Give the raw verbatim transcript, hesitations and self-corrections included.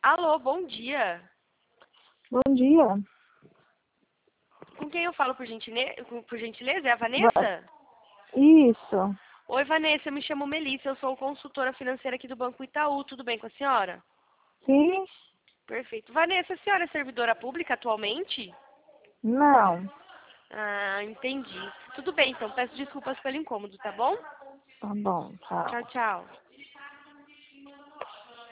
Alô, bom dia. Bom dia. Com quem eu falo por, gentile... por gentileza? É a Va- Vanessa? Isso. Oi, Vanessa, eu me chamo Melissa, eu sou consultora financeira aqui do Banco Itaú. Tudo bem com a senhora? Sim? Perfeito. Vanessa, a senhora é servidora pública atualmente? Não. Ah, entendi. Tudo bem, então. Peço desculpas pelo incômodo, tá bom? Tá bom, tchau. Tchau, tchau.